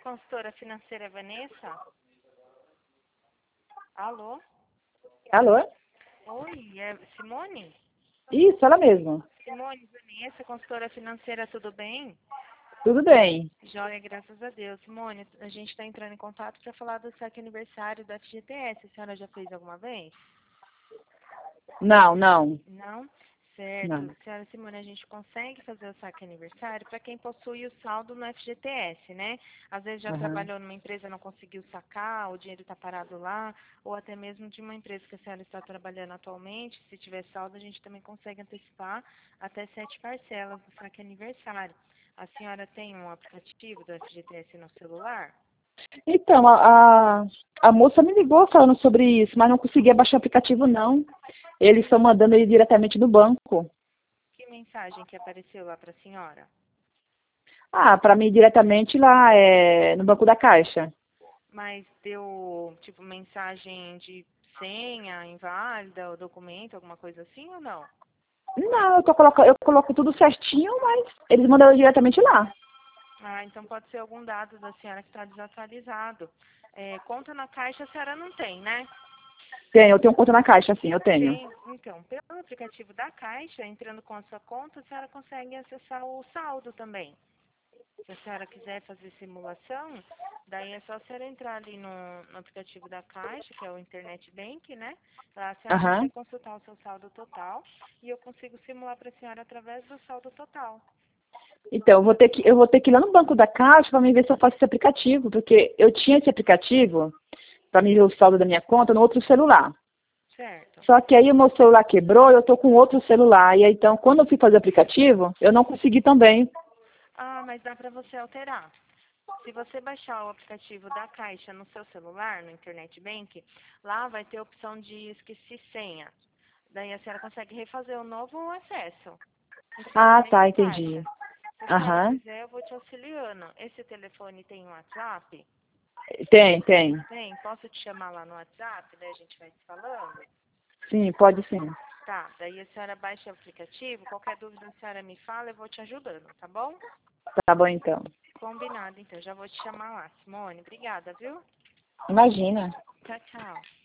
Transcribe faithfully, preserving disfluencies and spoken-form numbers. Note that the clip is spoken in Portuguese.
consultora financeira Vanessa? Alô? Alô? Oi, é Simone? Isso, ela mesma. Simone, Vanessa, consultora financeira, tudo bem? Tudo bem. Joia, graças a Deus. Simone, a gente está entrando em contato para falar do saque aniversário da F G T S. A senhora já fez alguma vez? Não, não, Não? Certo. não. Senhora Simone, a gente consegue fazer o saque aniversário para quem possui o saldo no F G T S, né? Às vezes já Aham. trabalhou numa empresa e não conseguiu sacar, o dinheiro está parado lá, ou até mesmo de uma empresa que a senhora está trabalhando atualmente. Se tiver saldo, a gente também consegue antecipar até sete parcelas do saque aniversário. A senhora tem um aplicativo do F G T S no celular? Então, a, a, a moça me ligou falando sobre isso, mas não conseguia baixar o aplicativo, não. Eles estão mandando ele diretamente do banco. Que mensagem que apareceu lá para a senhora? Ah, para mim diretamente lá, é, no banco da Caixa. Mas deu, tipo, mensagem de senha inválida, ou documento, alguma coisa assim ou não? Não, eu, tô coloca, eu coloco tudo certinho, mas eles mandaram diretamente lá. Ah, então pode ser algum dado da senhora que está desatualizado. É, conta na Caixa a senhora não tem, né? Tenho, eu tenho conta na Caixa, sim, eu tenho. Tem. Então, pelo aplicativo da Caixa, entrando com a sua conta, a senhora consegue acessar o saldo também. Se a senhora quiser fazer simulação, daí é só a senhora entrar ali no, no aplicativo da Caixa, que é o Internet Bank, né? Lá a senhora Aham. consegue consultar o seu saldo total e eu consigo simular para a senhora através do saldo total. Então, eu vou ter que, eu vou ter que ir lá no banco da Caixa para me ver se eu faço esse aplicativo, porque eu tinha esse aplicativo para me ver o saldo da minha conta no outro celular. Certo. Só que aí o meu celular quebrou, eu tô com outro celular. E aí, então, quando eu fui fazer o aplicativo, eu não consegui também. Ah, mas dá para você alterar. Se você baixar o aplicativo da Caixa no seu celular, no Internet Bank, lá vai ter a opção de esqueci senha. Daí a senhora consegue refazer o novo acesso. Não precisa Ah, nem tá, da Caixa. entendi. Se a senhora Aham. quiser, eu vou te auxiliando. Esse telefone tem um WhatsApp? Tem, tem. Tem? Posso te chamar lá no WhatsApp? Daí a gente vai se falando? Sim, pode sim. Tá, daí a senhora baixa o aplicativo. Qualquer dúvida a senhora me fala, eu vou te ajudando, tá bom? Tá bom, então. Combinado, então. Já vou te chamar lá. Simone, obrigada, viu? Imagina. Tchau, tchau.